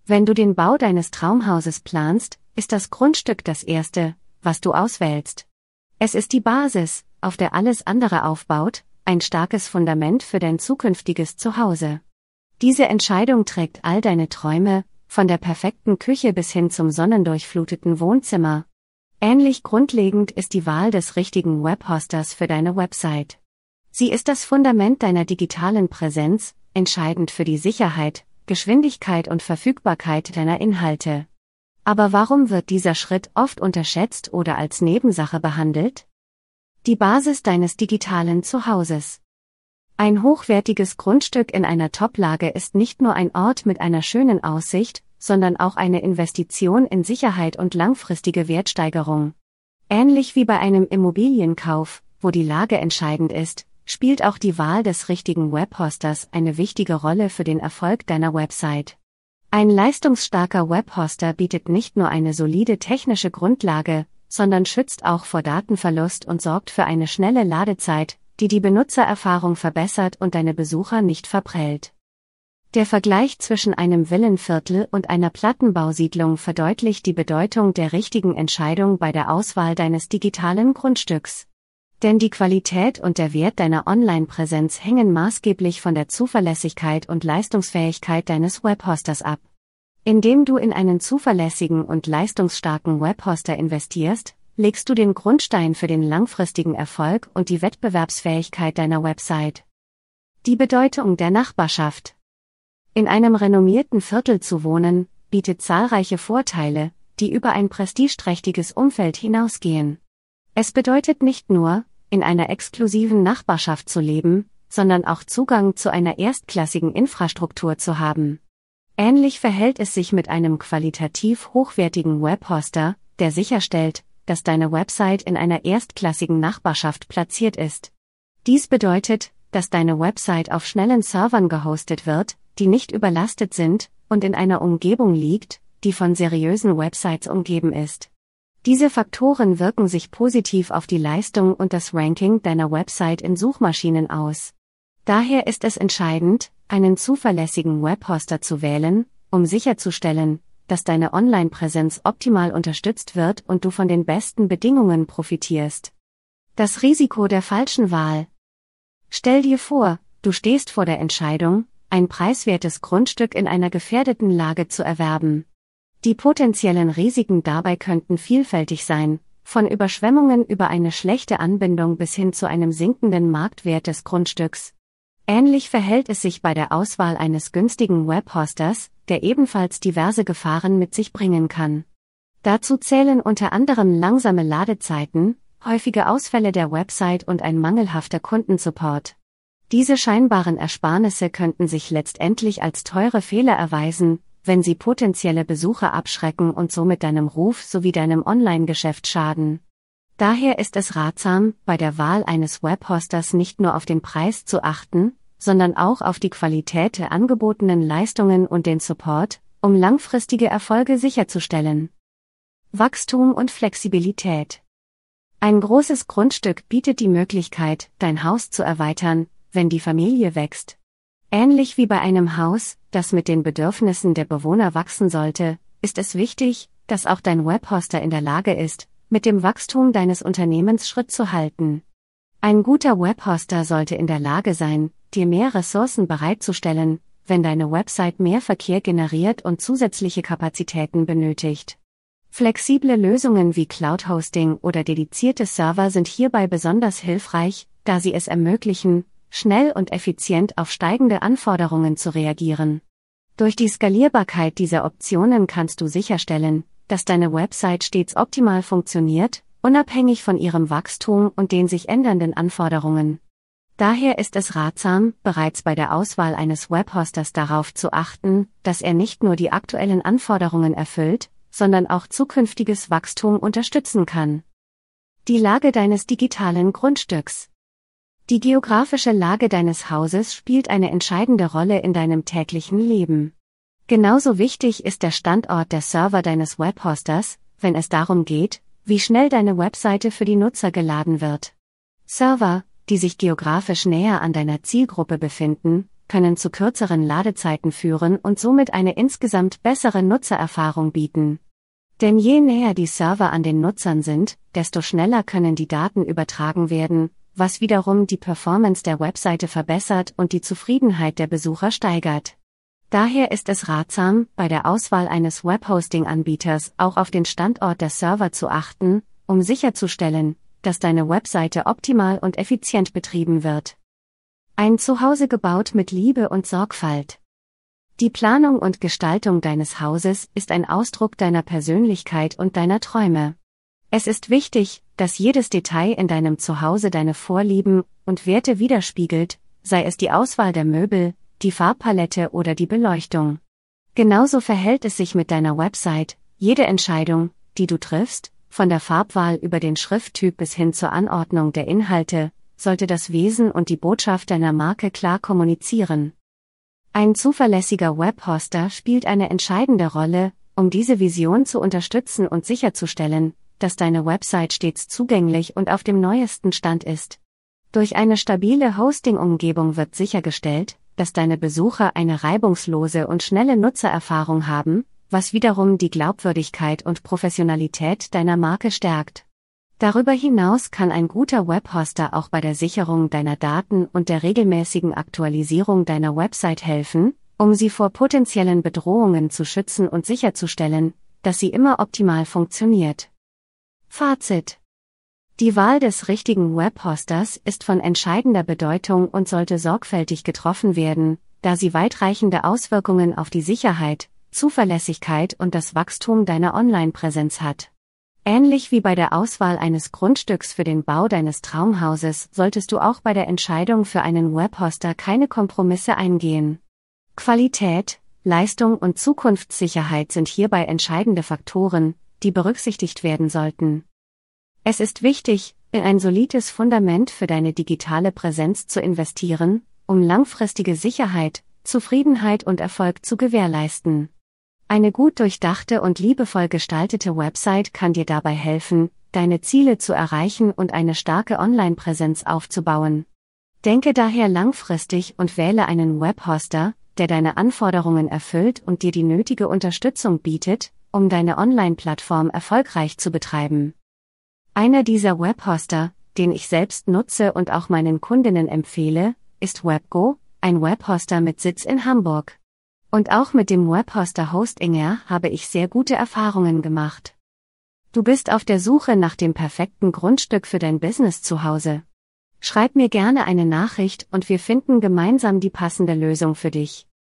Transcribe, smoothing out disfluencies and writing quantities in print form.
Wenn du den Bau deines Traumhauses planst, ist das Grundstück das Erste, was du auswählst. Es ist die Basis, auf der alles andere aufbaut, ein starkes Fundament für dein zukünftiges Zuhause. Diese Entscheidung trägt all deine Träume, von der perfekten Küche bis hin zum sonnendurchfluteten Wohnzimmer. Ähnlich grundlegend ist die Wahl des richtigen Webhosters für deine Website. Sie ist das Fundament deiner digitalen Präsenz, entscheidend für die Sicherheit, Geschwindigkeit und Verfügbarkeit deiner Inhalte. Aber warum wird dieser Schritt oft unterschätzt oder als Nebensache behandelt? Die Basis deines digitalen Zuhauses. Ein hochwertiges Grundstück in einer Top-Lage ist nicht nur ein Ort mit einer schönen Aussicht, sondern auch eine Investition in Sicherheit und langfristige Wertsteigerung. Ähnlich wie bei einem Immobilienkauf, wo die Lage entscheidend ist, spielt auch die Wahl des richtigen Webhosters eine wichtige Rolle für den Erfolg deiner Website. Ein leistungsstarker Webhoster bietet nicht nur eine solide technische Grundlage, sondern schützt auch vor Datenverlust und sorgt für eine schnelle Ladezeit, die die Benutzererfahrung verbessert und deine Besucher nicht verprellt. Der Vergleich zwischen einem Villenviertel und einer Plattenbausiedlung verdeutlicht die Bedeutung der richtigen Entscheidung bei der Auswahl deines digitalen Grundstücks. Denn die Qualität und der Wert deiner Online-Präsenz hängen maßgeblich von der Zuverlässigkeit und Leistungsfähigkeit deines Webhosters ab. Indem du in einen zuverlässigen und leistungsstarken Webhoster investierst, legst du den Grundstein für den langfristigen Erfolg und die Wettbewerbsfähigkeit deiner Website. Die Bedeutung der Nachbarschaft. In einem renommierten Viertel zu wohnen, bietet zahlreiche Vorteile, die über ein prestigeträchtiges Umfeld hinausgehen. Es bedeutet nicht nur, in einer exklusiven Nachbarschaft zu leben, sondern auch Zugang zu einer erstklassigen Infrastruktur zu haben. Ähnlich verhält es sich mit einem qualitativ hochwertigen Webhoster, der sicherstellt, dass deine Website in einer erstklassigen Nachbarschaft platziert ist. Dies bedeutet, dass deine Website auf schnellen Servern gehostet wird, die nicht überlastet sind, und in einer Umgebung liegt, die von seriösen Websites umgeben ist. Diese Faktoren wirken sich positiv auf die Leistung und das Ranking deiner Website in Suchmaschinen aus. Daher ist es entscheidend, einen zuverlässigen Webhoster zu wählen, um sicherzustellen, dass deine Online-Präsenz optimal unterstützt wird und du von den besten Bedingungen profitierst. Das Risiko der falschen Wahl. Stell dir vor, du stehst vor der Entscheidung, ein preiswertes Grundstück in einer gefährdeten Lage zu erwerben. Die potenziellen Risiken dabei könnten vielfältig sein, von Überschwemmungen über eine schlechte Anbindung bis hin zu einem sinkenden Marktwert des Grundstücks. Ähnlich verhält es sich bei der Auswahl eines günstigen Webhosters, der ebenfalls diverse Gefahren mit sich bringen kann. Dazu zählen unter anderem langsame Ladezeiten, häufige Ausfälle der Website und ein mangelhafter Kundensupport. Diese scheinbaren Ersparnisse könnten sich letztendlich als teure Fehler erweisen, wenn sie potenzielle Besucher abschrecken und somit deinem Ruf sowie deinem Online-Geschäft schaden. Daher ist es ratsam, bei der Wahl eines Webhosters nicht nur auf den Preis zu achten, sondern auch auf die Qualität der angebotenen Leistungen und den Support, um langfristige Erfolge sicherzustellen. Wachstum und Flexibilität. Ein großes Grundstück bietet die Möglichkeit, dein Haus zu erweitern, wenn die Familie wächst. Ähnlich wie bei einem Haus, das mit den Bedürfnissen der Bewohner wachsen sollte, ist es wichtig, dass auch dein Webhoster in der Lage ist, mit dem Wachstum deines Unternehmens Schritt zu halten. Ein guter Webhoster sollte in der Lage sein, dir mehr Ressourcen bereitzustellen, wenn deine Website mehr Verkehr generiert und zusätzliche Kapazitäten benötigt. Flexible Lösungen wie Cloud-Hosting oder dedizierte Server sind hierbei besonders hilfreich, da sie es ermöglichen, schnell und effizient auf steigende Anforderungen zu reagieren. Durch die Skalierbarkeit dieser Optionen kannst du sicherstellen, dass deine Website stets optimal funktioniert, unabhängig von ihrem Wachstum und den sich ändernden Anforderungen. Daher ist es ratsam, bereits bei der Auswahl eines Webhosters darauf zu achten, dass er nicht nur die aktuellen Anforderungen erfüllt, sondern auch zukünftiges Wachstum unterstützen kann. Die Lage deines digitalen Grundstücks. Die geografische Lage deines Hauses spielt eine entscheidende Rolle in deinem täglichen Leben. Genauso wichtig ist der Standort der Server deines Webhosters, wenn es darum geht, wie schnell deine Webseite für die Nutzer geladen wird. Server, die sich geografisch näher an deiner Zielgruppe befinden, können zu kürzeren Ladezeiten führen und somit eine insgesamt bessere Nutzererfahrung bieten. Denn je näher die Server an den Nutzern sind, desto schneller können die Daten übertragen werden, was wiederum die Performance der Webseite verbessert und die Zufriedenheit der Besucher steigert. Daher ist es ratsam, bei der Auswahl eines Webhosting-Anbieters auch auf den Standort der Server zu achten, um sicherzustellen, dass deine Webseite optimal und effizient betrieben wird. Ein Zuhause gebaut mit Liebe und Sorgfalt. Die Planung und Gestaltung deines Hauses ist ein Ausdruck deiner Persönlichkeit und deiner Träume. Es ist wichtig, dass jedes Detail in deinem Zuhause deine Vorlieben und Werte widerspiegelt, sei es die Auswahl der Möbel, die Farbpalette oder die Beleuchtung. Genauso verhält es sich mit deiner Website. Jede Entscheidung, die du triffst, von der Farbwahl über den Schrifttyp bis hin zur Anordnung der Inhalte, sollte das Wesen und die Botschaft deiner Marke klar kommunizieren. Ein zuverlässiger Webhoster spielt eine entscheidende Rolle, um diese Vision zu unterstützen und sicherzustellen, dass deine Website stets zugänglich und auf dem neuesten Stand ist. Durch eine stabile Hosting-Umgebung wird sichergestellt, dass deine Besucher eine reibungslose und schnelle Nutzererfahrung haben, was wiederum die Glaubwürdigkeit und Professionalität deiner Marke stärkt. Darüber hinaus kann ein guter Webhoster auch bei der Sicherung deiner Daten und der regelmäßigen Aktualisierung deiner Website helfen, um sie vor potenziellen Bedrohungen zu schützen und sicherzustellen, dass sie immer optimal funktioniert. Fazit: Die Wahl des richtigen Webhosters ist von entscheidender Bedeutung und sollte sorgfältig getroffen werden, da sie weitreichende Auswirkungen auf die Sicherheit, Zuverlässigkeit und das Wachstum deiner Online-Präsenz hat. Ähnlich wie bei der Auswahl eines Grundstücks für den Bau deines Traumhauses solltest du auch bei der Entscheidung für einen Webhoster keine Kompromisse eingehen. Qualität, Leistung und Zukunftssicherheit sind hierbei entscheidende Faktoren, die berücksichtigt werden sollten. Es ist wichtig, in ein solides Fundament für deine digitale Präsenz zu investieren, um langfristige Sicherheit, Zufriedenheit und Erfolg zu gewährleisten. Eine gut durchdachte und liebevoll gestaltete Website kann dir dabei helfen, deine Ziele zu erreichen und eine starke Online-Präsenz aufzubauen. Denke daher langfristig und wähle einen Webhoster, der deine Anforderungen erfüllt und dir die nötige Unterstützung bietet, um deine Online-Plattform erfolgreich zu betreiben. Einer dieser Webhoster, den ich selbst nutze und auch meinen Kundinnen empfehle, ist Webgo, ein Webhoster mit Sitz in Hamburg. Und auch mit dem Webhoster Hostinger habe ich sehr gute Erfahrungen gemacht. Du bist auf der Suche nach dem perfekten Grundstück für dein Business zu Hause. Schreib mir gerne eine Nachricht und wir finden gemeinsam die passende Lösung für dich.